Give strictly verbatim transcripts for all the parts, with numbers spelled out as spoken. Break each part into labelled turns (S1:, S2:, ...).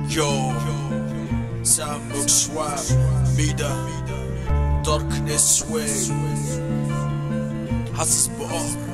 S1: Yo, Sandbook Swap, Mida, Darkness Way, حاسس بقهر.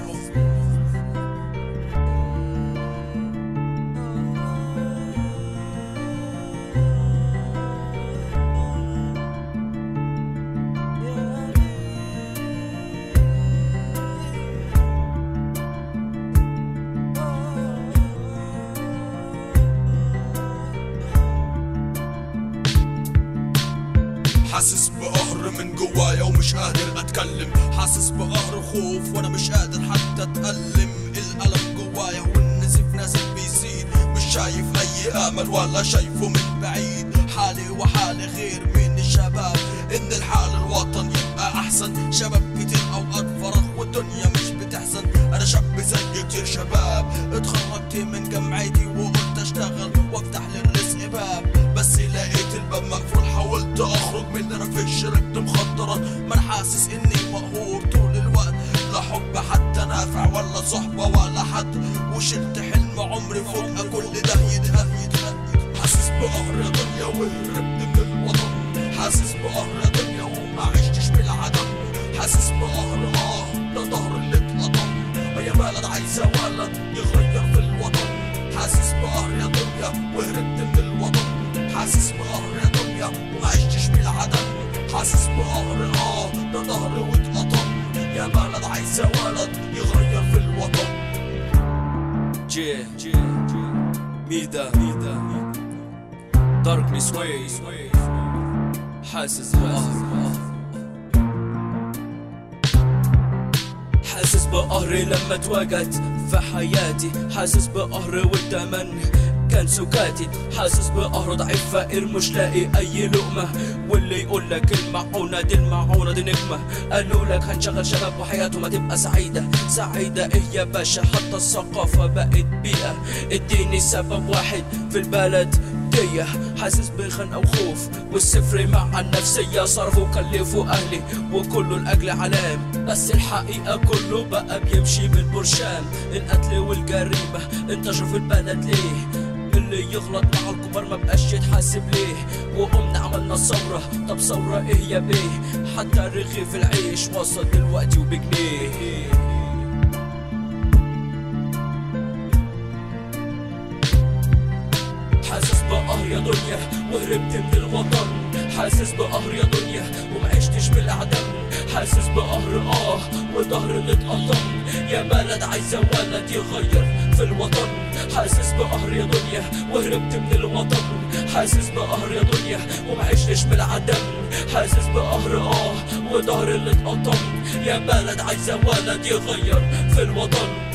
S1: حاسس بقهر من جوايا ومش قادر اتكلم، حاسس بقهر خوف وانا مش قادر حتى اتألم. الألم جوايا والنزيف نازل بيزيد، مش شايف اي امل ولا شايفه من بعيد. حالي وحالي غير من الشباب، ان الحال الوطن يبقى احسن. شباب كتير اوقات فراغ والدنيا مش بتحزن. انا شاب زي كتير شباب، اتخرجت من جامعتي وقلت اشتغل وافتح للرزق باب، بس لقيت الباب مقفول. حاولت اخرج من اللي انا فيه، شربت مخدرات. ما انا حاسس اني مقهور طول الوقت، لا حب حتى نافع ولا صحبة ولا حد. وشلت حلم عمري فوق كل ده يتهد. حاسس بقهر يا دنيا وهربت من الوطن، حاسس بقهر يا دنيا وما عشتش بالعدم. حاسس بقهر اه ده ظهر اللي اتقطم، يا بلد عايزة ولد يغير في الوطن. حاسس بقهر يا دنيا وهربت من الوطن، حاسس بقهر يا دنيا وما عشتش بالعدم. حاسس بقهر اه ده ظهر واتقطم، يا بلد عايزة ولد يغير في الوطن.
S2: جي جي ميدا ميدا داركنس واي، حاسس بقهر. حاسس بقهري لما تواجهت في حياتي، حاسس بقهر والتمن كان سكاتي. حاسس بقهر ضعيف فقير مش لاقي اي لقمة، واللي يقولك المعونة دي المعونة دي نجمة. قالولك هنشغل شباب وحياتهم هتبقى سعيدة. سعيدة ايه يا باشا، حتى الثقافة بقت بيئة. اديني سبب واحد في البلد دي. حاسس بخنقة وخوف والسفر مع النفسية. صرفوا وكلفوا اهلي وكله لاجل علام، بس الحقيقة كله بقى بيمشي بالبرشام. القتل والجريمة انتشروا في البلد ليه؟ اللي يغلط مع الكبار ما بقاش يتحاسب ليه؟ وقمنا عملنا ثورة، طب ثورة ايه يا بيه؟ حتى رغيف العيش وصل دلوقتي وبجنيه. حاسس بقهر يا دنيا وهربت من الوطن، حاسس بقهر يا دنيا ومعشتش بالعدم. حاسس بقهر اه وظهر اللي اتقطم، يا بلد عايزة ولد يغير في الوطن. حاسس بقهر يا دنيا وهربت من الوطن، حاسس بقهر يا دنيا ومعشتش بالعدم. حاسس بقهر اه وظهر اللي اتقطم، يا بلد عايزة ولد يغير في الوطن.